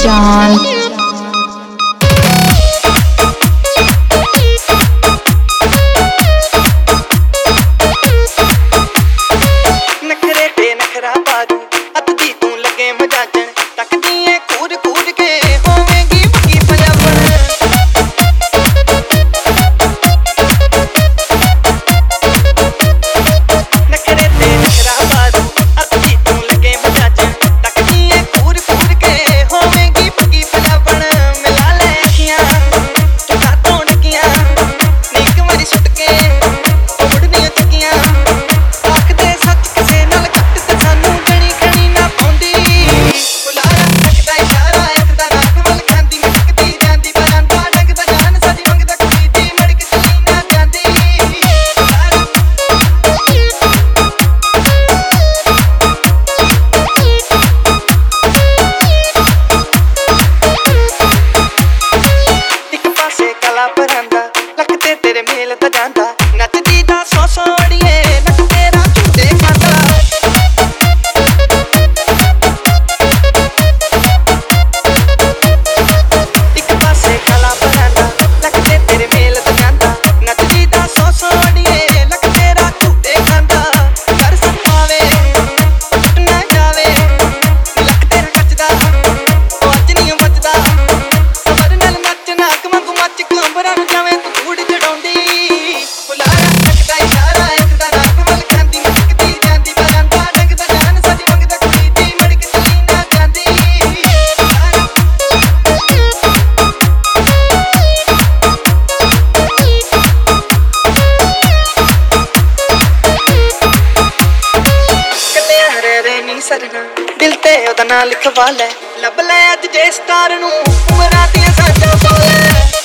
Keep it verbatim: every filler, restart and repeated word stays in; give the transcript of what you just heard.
जान नखरे ते नखरा बारू अतदी तू लगे मजाजन तकदी है कूद कूद के होवेगी पक्की पंजाबन नखरे ते नखरा बारू अतदी तू लगे मजाजन तकदी है कूद कूद के होवेगी पक्की पंजाबन मिला ले अखियां तू कातों डकियां नीक मारी सुट के उड़नियां चकियां आखदे सच किसे नाल घट ते सानू जणी खणी ना पाउंदी बुलाया सकदा इशारा एक दा रात वल खांदी मटकदी ਜਾਂਦੀ ਬਰਾਂਦਾ ਡੰਗਦਾ ਜਾਨ ਸਾਡੀ ਮੰਗਦਾ ਕੁੜੀ ਦੀ ਮੜਕ ਚਲੀ ਨਾ ਜਾਂਦੀ ਇੱਕ ਪਾਸੇ ਕਲਾ ਪਰਾਂਦਾ ਲੱਕ ਤੇ ਤੇਰੇ ਮੇਲ ਦਾ ਜਾਂਦਾ ਨੱਚਦੀ ਦਾ ਸੌ ਸੌ ਅੜੀਏ ਨੱਕ ਤੇਰਾ ਝੂਟੇ ਖਾਂਦਾ ਇੱਕ ਪਾਸੇ ਕਲਾ ਪਰਾਂਦਾ ਲੱਕ ਤੇ ਤੇਰੇ ਮੇਲ ਦਾ ਜਾਂਦਾ ਨੱਚਦੀ ਦਾ ਸੌ ਸੌ ਅੜੀਏ ਲੱਕ ਤੇਰਾ ਝੂਟੇ ਖਾਂਦਾ ਕਰ ਸਪਾਵੇ ਟੁੱਟ ਨਾ ਜਾਵੇ ਲੱਕ ਤੇਰਾ ਕੱਚਦਾ ਉਹ ਅੱਜ ਨਹੀਂ ਬਚਦਾ ਸਬਰ ਨਾਲ ਨੱਚ ਨਾਕ ਵਾਂਗੂ ਮੱਚ ਕੰਬਰਾਂ ਨੂੰ ਜਾਵੇਂ ਤੂੰ ਧੂੜ ਚੜਾਉਂਦੀ ਬੁਲਾਇਆ ਸਕਦਾ ਇਸ਼ਾਰਾ ਇੱਕ ਦਾ ਰਾਤ ਵੱਲ ਖਾਂਦੀ ਮਟਕਦੀ ਜਾਂਦੀ ਬਰਾਂਦਾ ਡੰਗਦਾ ਜਾਨ ਸਾਡੀ ਮੰਗਦਾ ਕੁੜੀ ਦੀ ਮੜਕ ਚਲੀ ਨਾ ਜਾਂਦੀ ਕੱਲੇ ਹਰੇ ਰੇ ਨੀ ਸਰਨਾ ਦਿਲ ਤੇ ਉਹਦਾ ਨਾਂ ਲਿਖਵਾ ਲੈ ਲੱਭ ਲੈ ਅੱਜ ਜੇ ਸਟਾਰ ਨੂੰ ਉਮਰਾਂ ਦੀਆਂ ਸਾਂਝਾਂ ਪਾ ਲੈ